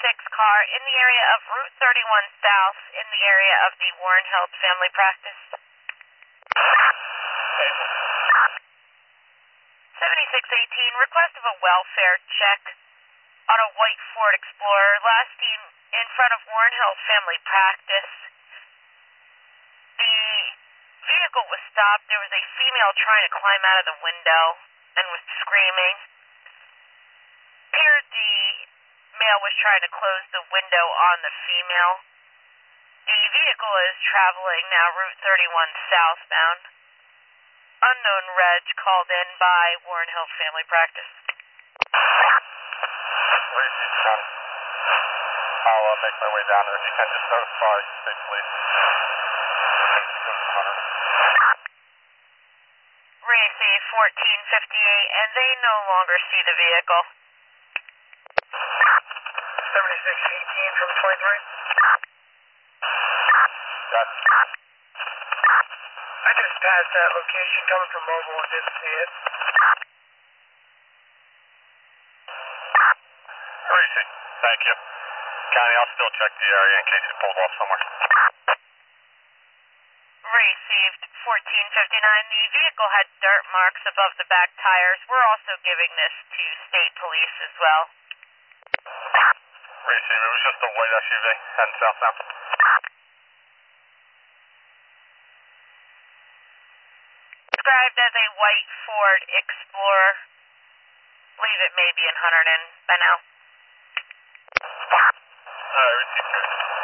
car in the area of Route 31 South in the area of the Warren Health Family Practice. 7618, request of a welfare check on a white Ford Explorer, last seen in front of Warren Health Family Practice. The vehicle was stopped. There was a female trying to climb out of the window and was screaming. Appeared the male was trying to close the window on the female. The vehicle is traveling now Route 31 southbound. Unknown reg called in by Warren Health Family Practice. I'll make my way down there. If you can, just notify state police. Receive 1458, and they no longer see the vehicle. 7618 from 23. Got it. I just passed that location coming from mobile and didn't see it. Receive. Thank you. County, I'll still check the area in case he pulled off somewhere. Received 1459. The vehicle had dirt marks above the back tires. We're also giving this to state police as well. Receive. It was just a white SUV heading southbound. Described as a white Ford Explorer. Believe it may be in Hunterdon by now. Receive.